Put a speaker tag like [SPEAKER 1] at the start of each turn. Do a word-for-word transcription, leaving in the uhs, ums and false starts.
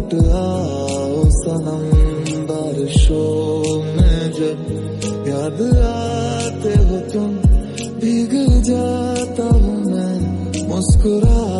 [SPEAKER 1] लौट आओ सनम, बारिशों में जब याद आते हो तुम, भीग जाता हूँ मैं मुस्कुरा